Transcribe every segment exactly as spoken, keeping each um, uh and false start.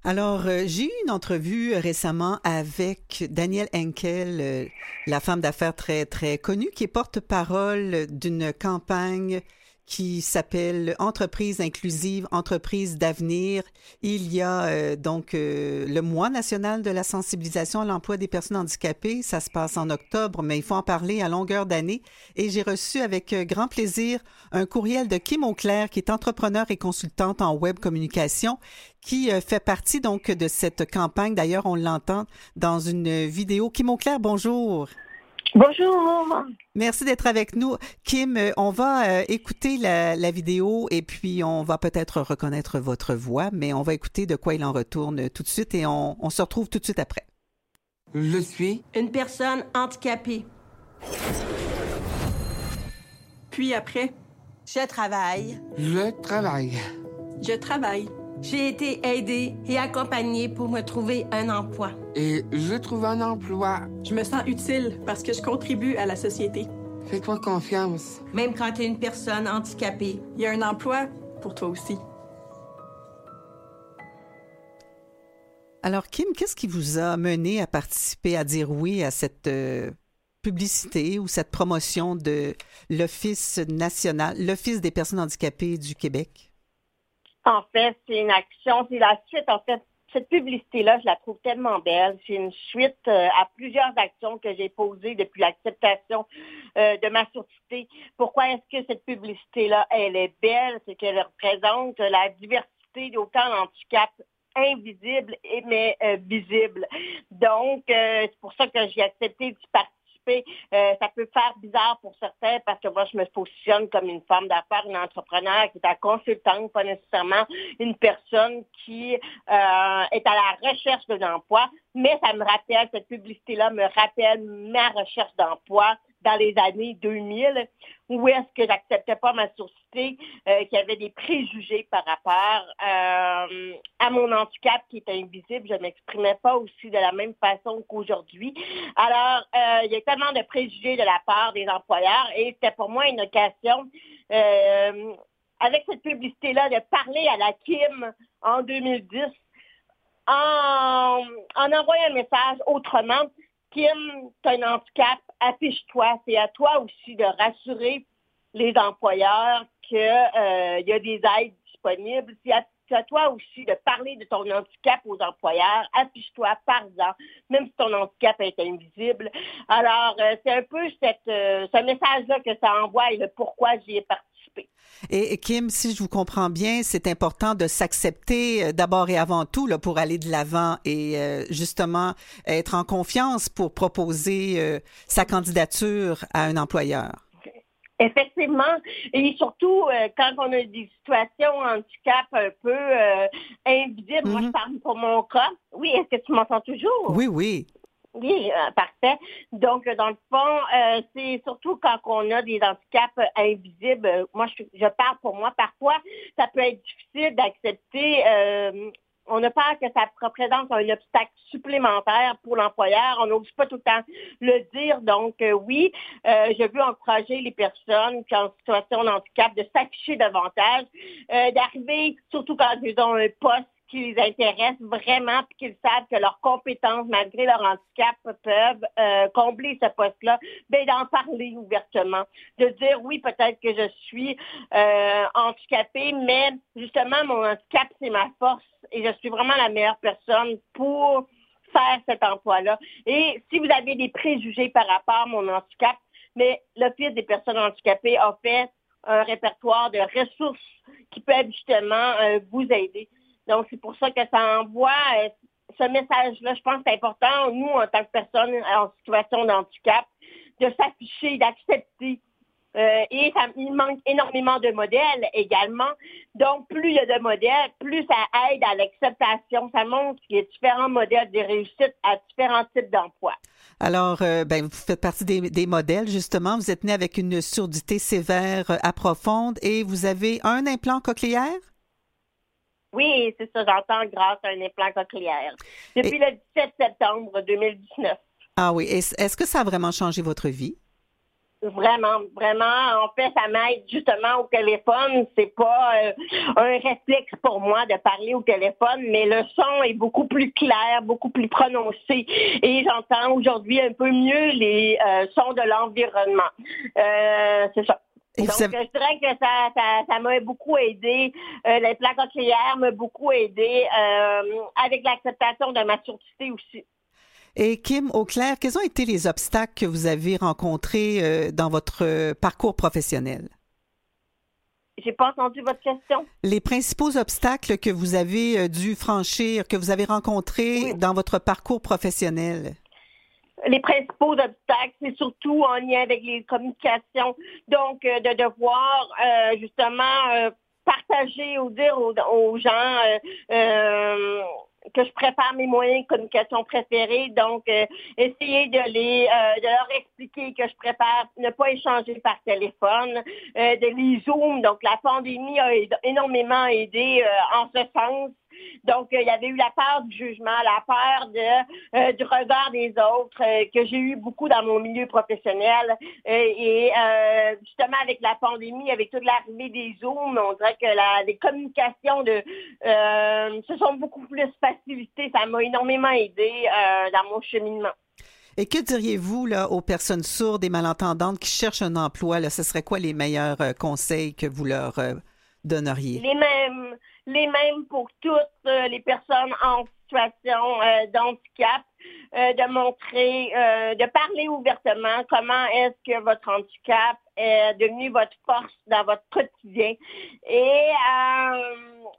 Alors, euh, j'ai eu une entrevue récemment avec Danielle Henkel, euh, la femme d'affaires très, très connue, qui est porte-parole d'une campagne qui s'appelle Entreprise inclusive, entreprise d'avenir. Il y a euh, donc euh, le mois national de la sensibilisation à l'emploi des personnes handicapées. Ça se passe en octobre, mais il faut en parler à longueur d'année. Et j'ai reçu avec euh, grand plaisir un courriel de Kim Auclair, qui est entrepreneur et consultante en web communication, qui euh, fait partie donc de cette campagne. D'ailleurs, on l'entend dans une vidéo. Kim Auclair, bonjour. Bonjour. Merci d'être avec nous. Kim, euh, on va euh, écouter la, la vidéo et puis on va peut-être reconnaître votre voix, mais on va écouter de quoi il en retourne tout de suite et on, on se retrouve tout de suite après. Je suis une personne handicapée. Puis après, Je travaille. Je travaille. je travaille. J'ai été aidée et accompagnée pour me trouver un emploi. Et je trouve un emploi. Je me sens utile parce que je contribue à la société. Fais-toi confiance. Même quand tu es une personne handicapée. Il y a un emploi pour toi aussi. Alors, Kim, qu'est-ce qui vous a mené à participer, à dire oui à cette euh, publicité ou cette promotion de l'Office national, l'Office des personnes handicapées du Québec? En fait, c'est une action, c'est la suite. En fait, cette publicité-là, je la trouve tellement belle. C'est une suite euh, à plusieurs actions que j'ai posées depuis l'acceptation euh, de ma surdité. Pourquoi est-ce que cette publicité-là, elle est belle? C'est qu'elle représente la diversité d'autant d'handicaps invisibles et mais euh, visibles. Donc, euh, c'est pour ça que j'ai accepté d'y participer. Euh, ça peut faire bizarre pour certains parce que moi, je me positionne comme une femme d'affaires, une entrepreneur qui est à consultante, pas nécessairement une personne qui euh, est à la recherche d'un emploi. Mais ça me rappelle, cette publicité-là me rappelle ma recherche d'emploi dans les années deux mille, où est-ce que j'acceptais pas ma surdité, euh, qu'il y avait des préjugés par rapport euh, à mon handicap qui est invisible. Je ne m'exprimais pas aussi de la même façon qu'aujourd'hui. Alors, euh, il y a tellement de préjugés de la part des employeurs et c'était pour moi une occasion, euh, avec cette publicité-là, de parler à la Kim en deux mille dix en, en envoyant un message autrement. Kim, tu as un handicap, affiche-toi. C'est à toi aussi de rassurer les employeurs qu'il euh, y a des aides disponibles. C'est à, c'est à toi aussi de parler de ton handicap aux employeurs. Affiche-toi, parle-en, même si ton handicap est invisible. Alors, euh, c'est un peu cette, euh, ce message-là que ça envoie et le pourquoi j'y ai participé. Et, et Kim, si je vous comprends bien, c'est important de s'accepter euh, d'abord et avant tout là, pour aller de l'avant et euh, justement être en confiance pour proposer euh, sa candidature à un employeur. Effectivement, et surtout euh, quand on a des situations handicap un peu euh, invisibles. Mm-hmm. Moi, je parle pour mon cas. Oui, est-ce que tu m'entends toujours? Oui, oui. Oui, euh, parfait. Donc, dans le fond, euh, c'est surtout quand on a des handicaps euh, invisibles. Moi, je, je parle pour moi. Parfois, ça peut être difficile d'accepter. Euh, on a peur que ça représente un obstacle supplémentaire pour l'employeur. On n'ose pas tout le temps le dire. Donc, euh, oui, euh, je veux encourager les personnes qui sont en situation de handicap de s'afficher davantage, euh, d'arriver, surtout quand ils ont un poste qui les intéressent vraiment puis qu'ils savent que leurs compétences, malgré leur handicap, peuvent euh, combler ce poste-là, bien d'en parler ouvertement. De dire, oui, peut-être que je suis euh, handicapée, mais justement, mon handicap, c'est ma force et je suis vraiment la meilleure personne pour faire cet emploi-là. Et si vous avez des préjugés par rapport à mon handicap, mais l'Office des personnes handicapées a fait un répertoire de ressources qui peuvent justement euh, vous aider. Donc, c'est pour ça que ça envoie euh, ce message-là. Je pense que c'est important, nous, en tant que personnes en situation de handicap, de s'afficher, d'accepter. Euh, et ça, il manque énormément de modèles également. Donc, plus il y a de modèles, plus ça aide à l'acceptation. Ça montre qu'il y a différents modèles de réussite à différents types d'emplois. Alors, euh, ben, vous faites partie des, des modèles, justement. Vous êtes né avec une surdité sévère euh, à profonde et vous avez un implant cochléaire? Oui, c'est ça, j'entends grâce à un implant cochléaire. Depuis Et... le dix-sept septembre deux mille dix-neuf. Ah oui, est-ce, est-ce que ça a vraiment changé votre vie? Vraiment, vraiment. En fait, ça m'aide justement au téléphone. C'est pas euh, un réflexe pour moi de parler au téléphone, mais le son est beaucoup plus clair, beaucoup plus prononcé. Et j'entends aujourd'hui un peu mieux les euh, sons de l'environnement. Euh, c'est ça. Et Donc, savez... je dirais que ça, ça, ça m'a beaucoup aidé. Euh, les plaques cochléaires m'ont beaucoup aidé euh, avec l'acceptation de ma surdité aussi. Et Kim Auclair, quels ont été les obstacles que vous avez rencontrés euh, dans votre euh, parcours professionnel? J'ai pas entendu votre question. Les principaux obstacles que vous avez euh, dû franchir, que vous avez rencontrés Oui. dans votre parcours professionnel? Les principaux obstacles, c'est surtout en lien avec les communications. Donc, euh, de devoir euh, justement euh, partager ou dire aux, aux gens euh, euh, que je préfère mes moyens de communication préférés. Donc, euh, essayer de les euh, de leur expliquer que je préfère ne pas échanger par téléphone, euh, de les Zoom. Donc, la pandémie a énormément aidé euh, en ce sens. Donc, euh, il y avait eu la peur du jugement, la peur de, euh, du regard des autres euh, que j'ai eu beaucoup dans mon milieu professionnel. Euh, et euh, justement, avec la pandémie, avec toute l'arrivée des Zooms, on dirait que la, les communications de, euh, se sont beaucoup plus facilitées. Ça m'a énormément aidé euh, dans mon cheminement. Et que diriez-vous là, aux personnes sourdes et malentendantes qui cherchent un emploi? Là, ce serait quoi les meilleurs euh, conseils que vous leur euh, donneriez? Les mêmes, les mêmes pour toutes euh, les personnes en situation euh, d'handicap, euh, de montrer, euh, de parler ouvertement comment est-ce que votre handicap est devenu votre force dans votre quotidien et euh,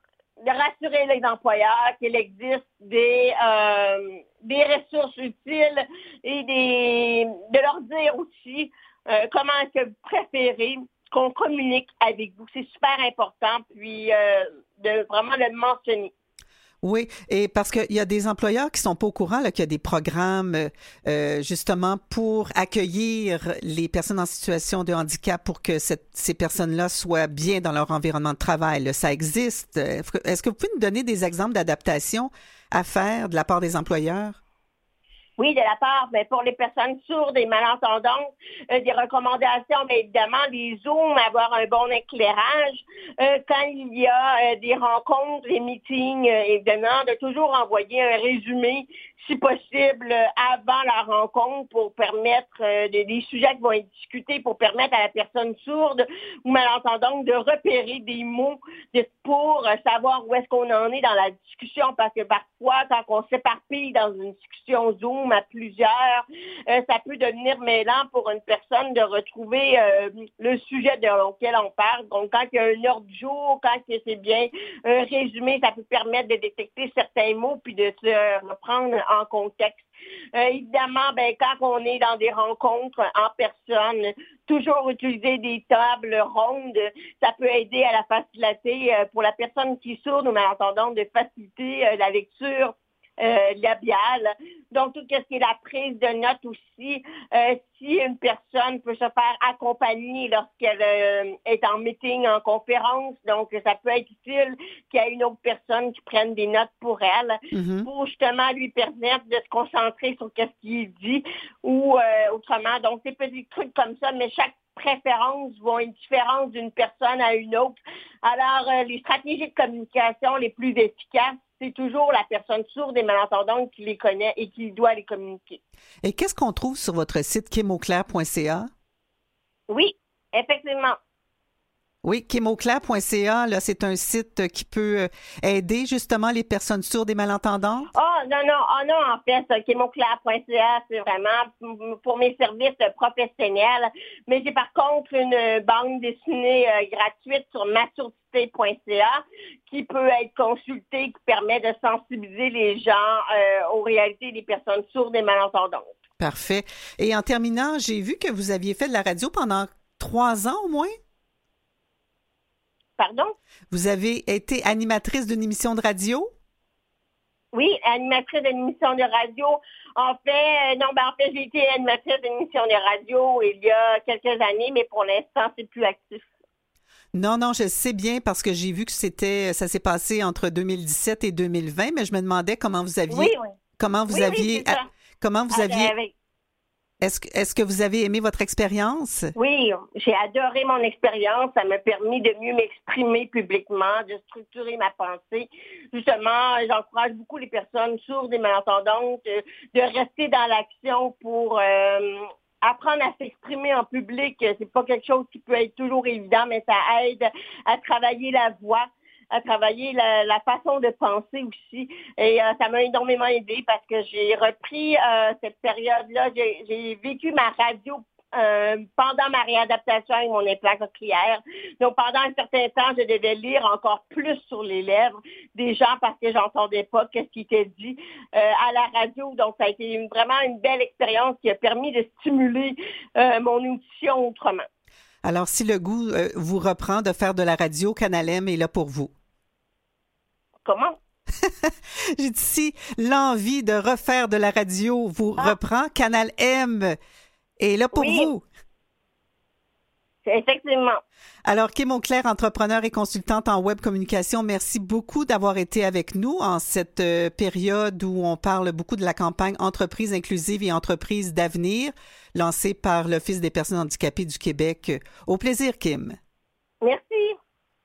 de rassurer les employeurs qu'il existe des, euh, des ressources utiles et des, de leur dire aussi euh, comment est-ce que vous préférez qu'on communique avec vous. C'est super important, puis euh, de vraiment le mentionner. Oui, et parce qu'il y a des employeurs qui sont pas au courant là, qu'il y a des programmes euh, justement pour accueillir les personnes en situation de handicap pour que cette, ces personnes-là soient bien dans leur environnement de travail. Là, ça existe. Est-ce que vous pouvez nous donner des exemples d'adaptation à faire de la part des employeurs? Oui, de la part, mais pour les personnes sourdes et malentendantes, euh, des recommandations, bien évidemment, des Zooms, avoir un bon éclairage. Euh, quand il y a euh, des rencontres, des meetings, euh, évidemment, de toujours envoyer un résumé, si possible, euh, avant la rencontre pour permettre euh, des, des sujets qui vont être discutés, pour permettre à la personne sourde ou malentendante de repérer des mots de, pour euh, savoir où est-ce qu'on en est dans la discussion, parce que parfois, quand on s'éparpille dans une discussion Zoom à plusieurs, euh, ça peut devenir mêlant pour une personne de retrouver euh, le sujet de lequel on parle. Donc, quand il y a un ordre du jour, quand c'est bien un résumé, ça peut permettre de détecter certains mots puis de se reprendre en contexte. Euh, évidemment, ben, quand on est dans des rencontres en personne, toujours utiliser des tables rondes, ça peut aider à la facilité euh, pour la personne qui est sourde ou malentendante de faciliter euh, la lecture Euh, labiale. Donc, tout ce qui est la prise de notes aussi, euh, si une personne peut se faire accompagner lorsqu'elle euh, est en meeting, en conférence, donc ça peut être utile qu'il y ait une autre personne qui prenne des notes pour elle, mm-hmm. pour justement lui permettre de se concentrer sur ce qu'il dit ou euh, autrement. Donc, des petits trucs comme ça, mais chaque préférences vont être différentes d'une personne à une autre. Alors, euh, les stratégies de communication les plus efficaces, c'est toujours la personne sourde et malentendante qui les connaît et qui doit les communiquer. Et qu'est-ce qu'on trouve sur votre site kim auclair point c a? Oui, effectivement. Oui, kim auclair point c a, là, c'est un site qui peut aider justement les personnes sourdes et malentendantes? Oh, non, non, oh, non, en fait, kim auclair point c a, c'est vraiment pour mes services professionnels. Mais j'ai par contre une bande dessinée euh, gratuite sur ma surdité point c a qui peut être consultée, qui permet de sensibiliser les gens euh, aux réalités des personnes sourdes et malentendantes. Parfait. Et en terminant, j'ai vu que vous aviez fait de la radio pendant trois ans au moins? Pardon? Vous avez été animatrice d'une émission de radio? Oui, animatrice d'une émission de radio. En fait, euh, non, ben en fait, j'ai été animatrice d'une émission de radio il y a quelques années, mais pour l'instant, c'est plus actif. Non, non, je sais bien parce que j'ai vu que c'était, ça s'est passé entre deux mille dix-sept et deux mille vingt, mais je me demandais comment vous aviez, oui, oui. comment vous oui, aviez, oui, comment vous ah, aviez. Avec, Est-ce que, est-ce que vous avez aimé votre expérience? Oui, j'ai adoré mon expérience. Ça m'a permis de mieux m'exprimer publiquement, de structurer ma pensée. Justement, j'encourage beaucoup les personnes sourdes et malentendantes de, de rester dans l'action pour euh, apprendre à s'exprimer en public. C'est pas quelque chose qui peut être toujours évident, mais ça aide à travailler la voix, à travailler la, la façon de penser aussi. Et euh, ça m'a énormément aidé parce que j'ai repris euh, cette période-là. J'ai, j'ai vécu ma radio euh, pendant ma réadaptation avec mon implant cochléaire. Donc, pendant un certain temps, je devais lire encore plus sur les lèvres des gens parce que j'entendais pas ce qui était dit euh, à la radio. Donc, ça a été une, vraiment une belle expérience qui a permis de stimuler euh, mon audition autrement. Alors, si le goût euh, vous reprend de faire de la radio, Canal M est là pour vous. Comment? J'ai dit, si l'envie de refaire de la radio vous Ah. reprend, Canal M est là pour Oui. vous. Effectivement. Alors, Kim Auclair, entrepreneur et consultante en web communication, merci beaucoup d'avoir été avec nous en cette euh, période où on parle beaucoup de la campagne Entreprises inclusives et Entreprises d'avenir lancée par l'Office des personnes handicapées du Québec. Au plaisir, Kim.